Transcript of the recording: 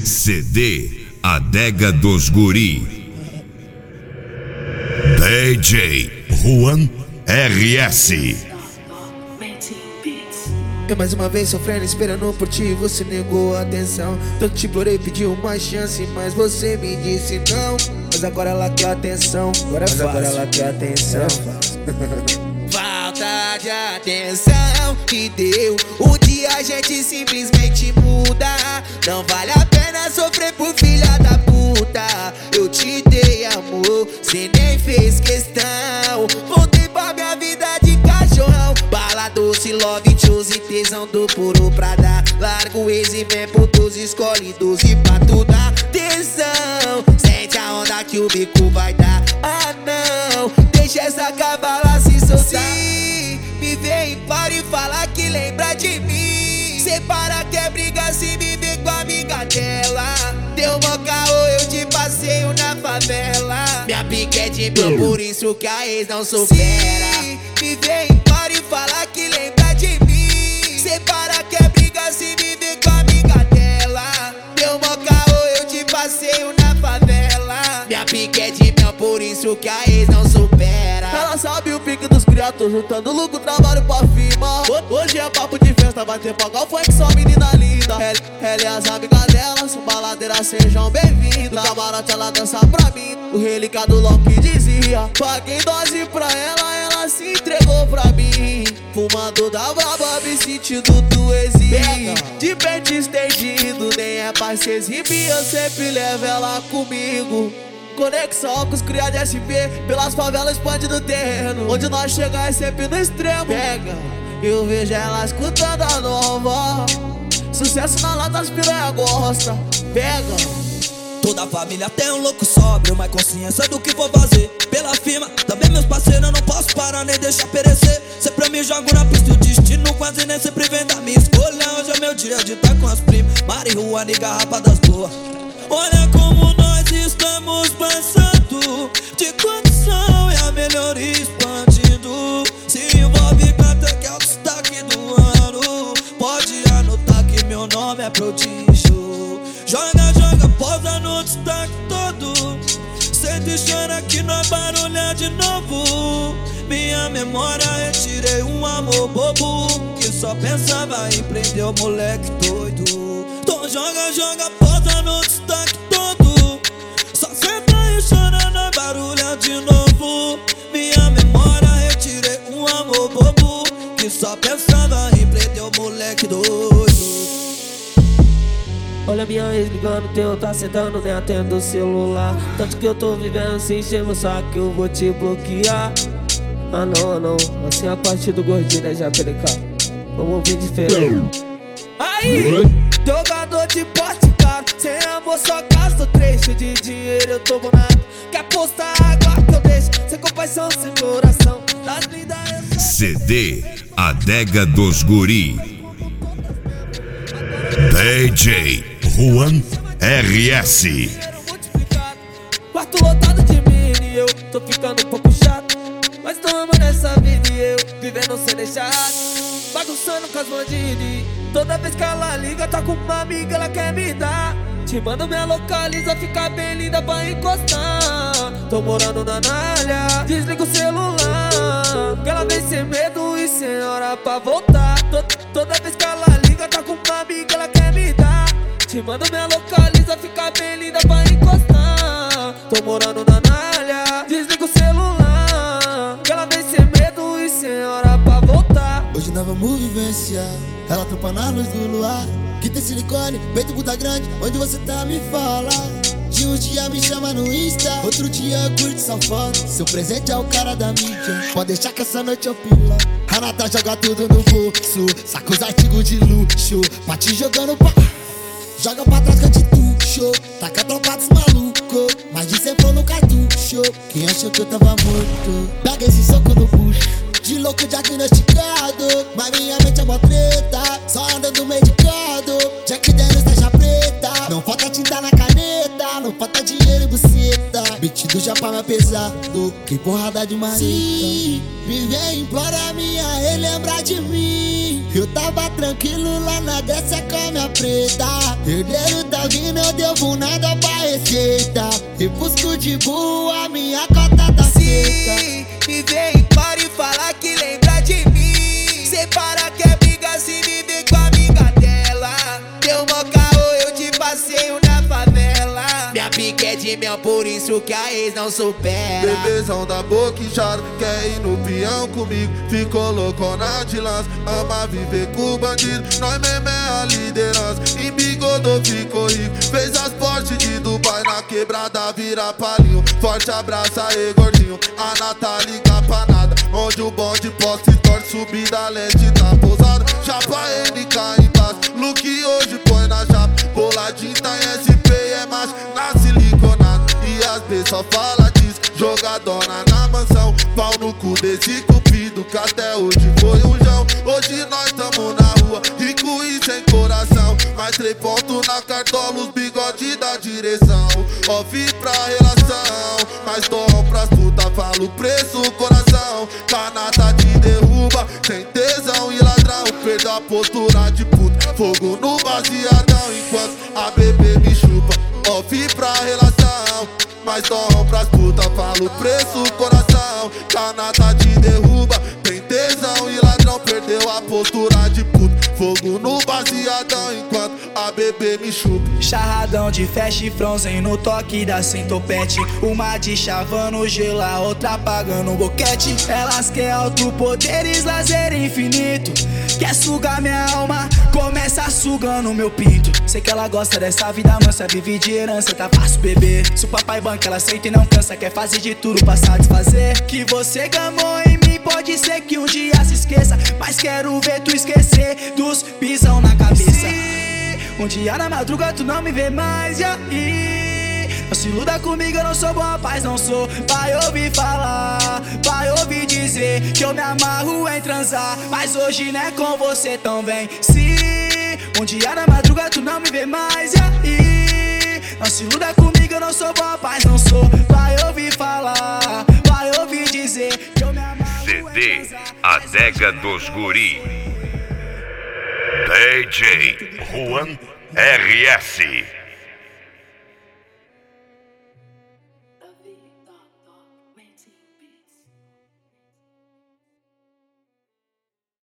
CD Adega dos Guri. DJ Juan RS. Eu mais uma vez sofrendo, esperando por ti, você negou a atenção. Tanto te implorei, pedi uma chance, mas você me disse não. Mas agora ela quer atenção, agora ela quer atenção. Falta de atenção que deu. Um dia a gente simplesmente muda. Não vale a pena sofrer por filha da puta. Eu te dei amor, cê nem fez questão. Voltei pra minha vida de cachorrão. Bala doce, love, choose, tesão do puro pra dar. Larga o ex e vem pro 12, escolhe 12 pra tu dar tesão. Sente a onda que o bico vai dar. Ah não, deixa essa cavala se soltar. Me vem e para e fala que lembra de mim. Separa que é briga se me vê com a amiga dela. Deu mó caô, eu te passeio na favela. Minha pique é de mil, por isso que a ex não supera. Me vem e para e fala que lembra de mim. Separa que é briga se me vê com a amiga dela. Deu mó caô, eu te passeio na favela. Minha pique é de mel, por isso que a ex não supera. Ela sabe o pique dos criados, tô juntando lucro, trabalho pra firma. Hoje é papo de festa, vai ter pagar o funk, só menina linda. Ela e as amigas dela, são baladeiras, sejam bem-vindas. No camarote ela dança pra mim, o relíquia do Loki dizia. Paguei dose pra ela, ela se entregou pra mim. Fumando da braba, me sentindo do exílio. De pente estendido, nem é pra se exibir, eu sempre levo ela comigo. Conexão com os criados de SP, pelas favelas expande no terreno. Onde nós chegar é sempre no extremo. Pega, eu vejo ela escutando a nova. Sucesso na lata, as piranha gosta. Pega. Toda a família tem um louco sóbrio, mas consciência do que vou fazer. Pela firma, também meus parceiros, eu não posso parar nem deixar perecer. Sempre me jogo na pista e o destino quase nem sempre vem da minha escolha. Hoje é meu dia de estar com as primas, marihuana e garrafa das boas. Olha como nós estamos passando de condição e a melhoria expandindo. Se envolve canta que é o destaque do ano. Pode anotar que meu nome é prodígio. Joga, joga, posa no destaque todo. Senta e chora que nós barulha de novo. Minha memória retirei um amor bobo que só pensava em prender o moleque doido. Então joga, joga, posa no destaque todo. Só senta e chora na barulha de novo. Minha memória retirei um amor bobo que só pensava em prender o moleque doido. Olha minha ex ligando, teu tá sentando, nem atendo o celular. Tanto que eu tô vivendo sem encher meu saco, eu vou te bloquear. Ah não, não, assim a parte do gordinho, né, já PDK. Vamos ouvir diferente. Aí, jogador de porte caro, sem amor só gasto trecho de dinheiro, eu tô bonado. Quer postar água que eu deixo, sem compaixão, sem coração. Das lindas eu CD Adega dos Guri. DJ Juan RS. Quarto lotado de mim e eu tô ficando um pouco chato, mas tô amando essa vida e eu vivendo sem deixar. Bagunçando com as bandidas. Toda vez que ela liga, tá com uma amiga, ela quer me dar. Te mando minha localiza, fica bem linda pra encostar. Tô morando na Nalha, desliga o celular, que ela vem sem medo e sem hora pra voltar. Toda vez que ela liga, tá com uma amiga, ela quer me dar. Te mando minha localiza, fica bem linda pra encostar. Tô morando na Nalha, desliga o celular, que ela vem sem medo e sem hora pra voltar. Hoje nós vamos vivenciar, ela tropa na luz do luar. Que tem silicone, peito puta grande, onde você tá me fala. De um dia me chama no Insta, outro dia curte sua foto. Seu presente é o cara da mídia, pode deixar que essa noite eu pila. Renata joga tudo no bolso, saca os artigos de luxo, pra te jogando pra... Joga pra trás que eu te tuxo, taca a tropa dos maluco, mas de sempre no cartucho. Quem achou que eu tava morto, pega esse soco no bucho. De louco diagnosticado, mas minha mente é mó treta, só andando medicado. Jack Daniels taxa preta, não falta tinta na caneta, não falta dinheiro e buceta. Beat do Japa tá mais pesado que porrada de marreta. Sim, me vem implora minha relembrar de mim. Eu tava tranquilo lá na Grécia com a minha preta. Herdeiro tá vindo, eu devo nada pra receita. E busco de boa, minha cota tá seca. Sim, me vem implora e fala que lembra de mim. Cê para que é briga se me vê com a amiga dela. Deu mó caô, eu te passeio na favela. Minha pique é de mel, por isso que a ex não supera. Bebezão da boca inchada, quer ir no peão comigo. Ficou loucona de lança, ama viver com bandido. Nós mesmo é a liderança, embigodou, ficou rico. Fez as portes de Dubai, na quebrada vira palinho. Forte abraço aí, gordinho, a Natália Capanada. Onde o bonde posta e torce, subida leste tá pousada. Chapa NK embaixo, look hoje põe na chapa. Boladinho tá em SP, é macho, na siliconada. E as B só fala disso, jogadona na mansão. Pau no cu desse cupido, que até hoje foi um jão. Hoje nós tamo na rua, rico e sem coração. Mais 3 pontos na cartola, os bigode da direção. Off pra relação, mas tom pras puta, falo preço, coração. Canata te derruba, sem tesão e ladrão. Perdeu a postura de puta, fogo no baseadão. Enquanto a bebê me chupa, off pra relação. Mas tom pras puta, falo preço, coração. Canata te derruba, tem tesão e ladrão. Perdeu a postura de puta, fogo no baseadão. Enquanto a bebê me chupa. Charradão de fast frozen no toque da centopete. Uma de chavando gelo, a outra apagando boquete. Elas quer alto poderes, lazer infinito. Quer sugar minha alma, começa sugando meu pinto. Sei que ela gosta dessa vida mansa, vive de herança, tá fácil beber. Se o papai banca, ela aceita e não cansa. Quer fazer de tudo pra satisfazer. Que você gamou em mim, pode ser que um dia se esqueça. Mas quero ver tu esquecer dos pisão na cabeça. Um dia na madruga tu não me vê mais, e aí? Não se iluda comigo, eu não sou bom rapaz, não sou. Vai ouvir falar, vai ouvir dizer que eu me amarro em transar. Mas hoje não é com você, então vem. Se um dia na madruga tu não me vê mais, e aí? Não se iluda comigo, eu não sou bom rapaz, não sou. Vai ouvir falar, vai ouvir dizer que eu me amarro CD Adega dos Guri. DJ Juan RS.